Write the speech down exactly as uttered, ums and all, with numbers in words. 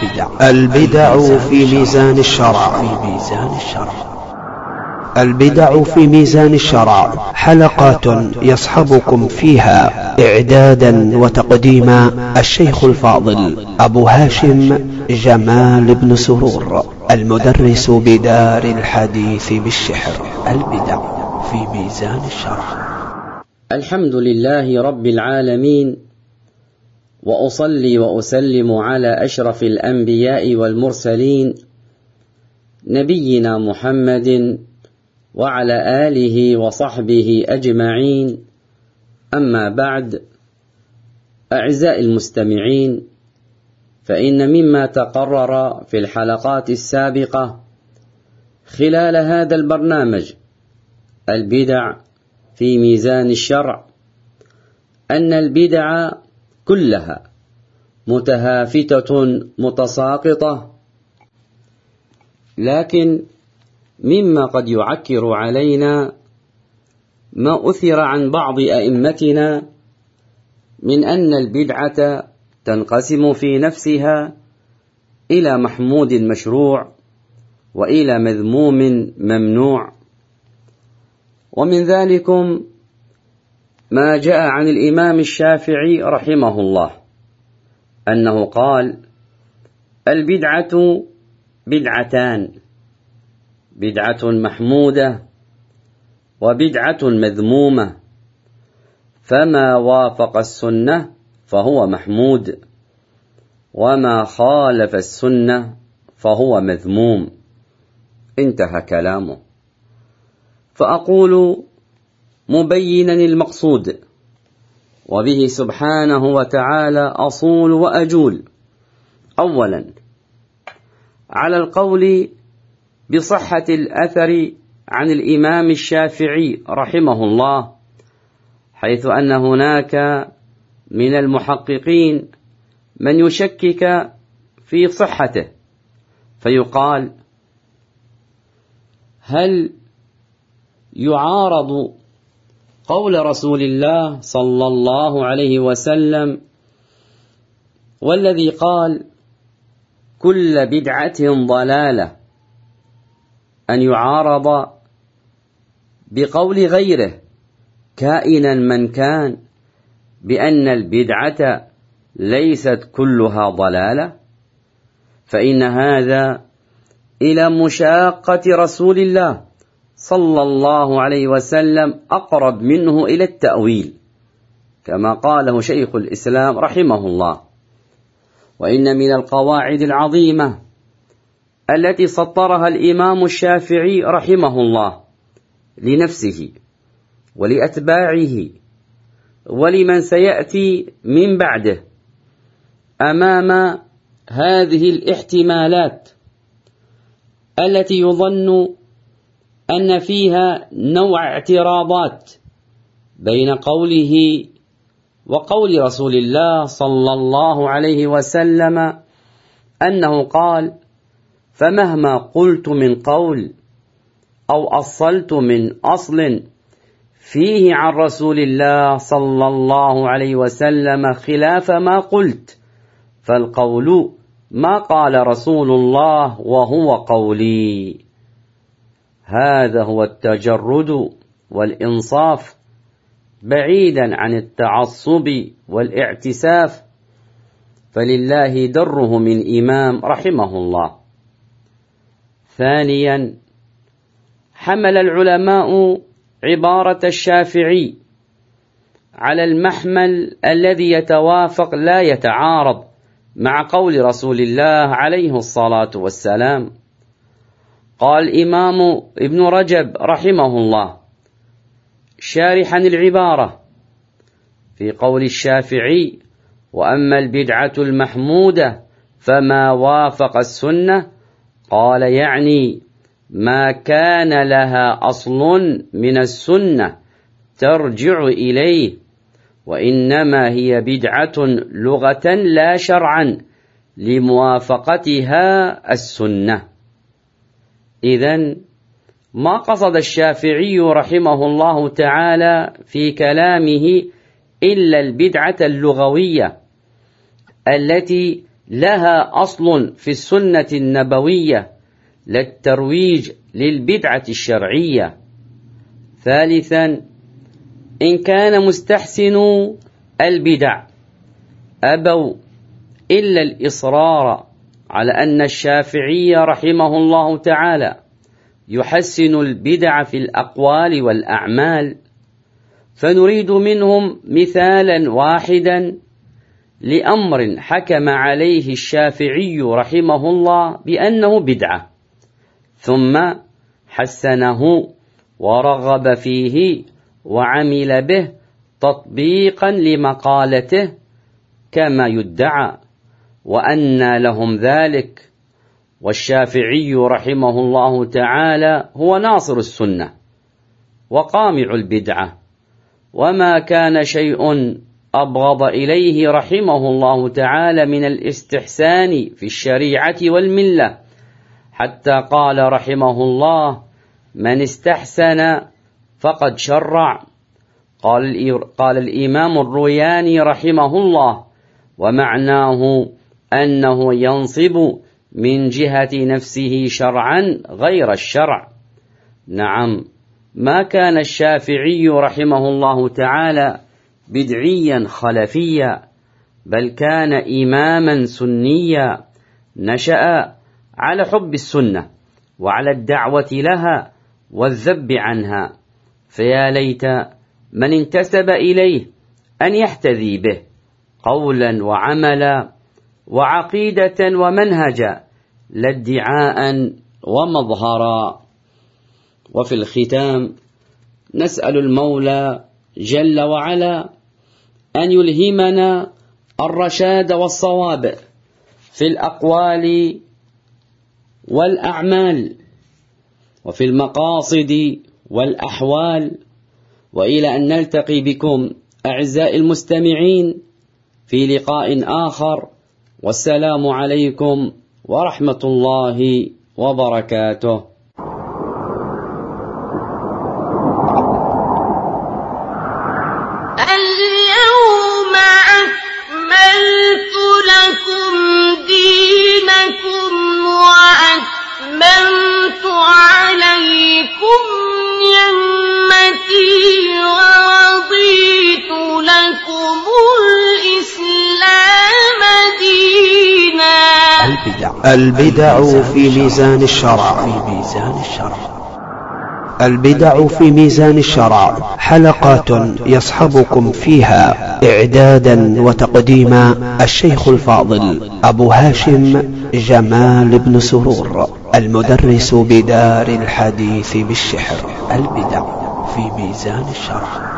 البدع البدع في ميزان الشرع في ميزان الشرع البدع في ميزان الشرع حلقات يصحبكم فيها إعدادا وتقديما الشيخ الفاضل أبو هاشم جمال بن سرور المدرس بدار الحديث بالشحر. البدع في ميزان الشرع. الحمد لله رب العالمين، وأصلي وأسلم على أشرف الأنبياء والمرسلين نبينا محمد وعلى آله وصحبه أجمعين. أما بعد، أعزائي المستمعين، فإن مما تقرر في الحلقات السابقة خلال هذا البرنامج البدع في ميزان الشرع أن البدع كلها متهافتة متساقطة، لكن مما قد يعكر علينا ما أثر عن بعض أئمتنا من أن البدعة تنقسم في نفسها إلى محمود مشروع وإلى مذموم ممنوع. ومن ذلكم ما جاء عن الإمام الشافعي رحمه الله أنه قال: البدعة بدعتان، بدعة محمودة وبدعة مذمومة، فما وافق السنة فهو محمود، وما خالف السنة فهو مذموم. انتهى كلامه. فأقول مبينا المقصود، وبه سبحانه وتعالى أصول وأجول: أولا، على القول بصحة الأثر عن الإمام الشافعي رحمه الله، حيث أن هناك من المحققين من يشكك في صحته، فيقال: هل يعارض قول رسول الله صلى الله عليه وسلم والذي قال كل بدعة ضلالة أن يعارض بقول غيره كائنا من كان بأن البدعة ليست كلها ضلالة؟ فإن هذا إلى مشاقة رسول الله صلى الله عليه وسلم أقرب منه إلى التأويل، كما قاله شيخ الإسلام رحمه الله. وإن من القواعد العظيمة التي سطرها الإمام الشافعي رحمه الله لنفسه ولأتباعه ولمن سيأتي من بعده أمام هذه الاحتمالات التي يظن أن فيها نوع اعتراضات بين قوله وقول رسول الله صلى الله عليه وسلم، أنه قال: فمهما قلت من قول أو أصلت من أصل فيه عن رسول الله صلى الله عليه وسلم خلاف ما قلت، فالقول ما قال رسول الله وهو قولي. هذا هو التجرد والإنصاف، بعيدا عن التعصب والاعتساف، فلله دره من إمام رحمه الله. ثانيا، حمل العلماء عبارة الشافعي على المحمل الذي يتوافق لا يتعارض مع قول رسول الله عليه الصلاة والسلام. قال الإمام ابن رجب رحمه الله شارحا العبارة في قول الشافعي: وأما البدعة المحمودة فما وافق السنة، قال: يعني ما كان لها أصل من السنة ترجع إليه، وإنما هي بدعة لغة لا شرعا لموافقتها السنة. إذن ما قصد الشافعي رحمه الله تعالى في كلامه إلا البدعة اللغوية التي لها أصل في السنة النبوية للترويج للبدعة الشرعية. ثالثا، إن كان مستحسن البدع أبوا إلا الإصرار على أن الشافعي رحمه الله تعالى يحسن البدع في الأقوال والأعمال، فنريد منهم مثالا واحدا لأمر حكم عليه الشافعي رحمه الله بأنه بدعة ثم حسنه ورغب فيه وعمل به تطبيقا لمقالته كما يدعى، وأنى لهم ذلك، والشافعي رحمه الله تعالى هو ناصر السنة وقامع البدعة، وما كان شيء أبغض إليه رحمه الله تعالى من الاستحسان في الشريعة والملة، حتى قال رحمه الله: من استحسن فقد شرع. قال, قال الإمام الروياني رحمه الله: ومعناه أنه ينصب من جهة نفسه شرعا غير الشرع. نعم، ما كان الشافعي رحمه الله تعالى بدعيا خلفيا، بل كان إماما سنيا نشأ على حب السنة وعلى الدعوة لها والذب عنها، فيا ليت من انتسب إليه أن يحتذي به قولا وعملا وعقيدة ومنهجا، لا ادعاء ومظهرا. وفي الختام نسأل المولى جل وعلا أن يلهمنا الرشاد والصواب في الأقوال والأعمال وفي المقاصد والأحوال، وإلى أن نلتقي بكم أعزائي المستمعين في لقاء آخر، والسلام عليكم ورحمة الله وبركاته. اليوم أكملت لكم دينكم وأتممت عليكم نعمتي ورضيت لكم الإسلام دينا. البدع في ميزان الشرع. البدع في ميزان الشرع حلقات يصحبكم فيها إعدادا وتقديما الشيخ الفاضل أبو هاشم جمال بن سرور، المدرس بدار الحديث بالشحر. البدع في ميزان الشرع.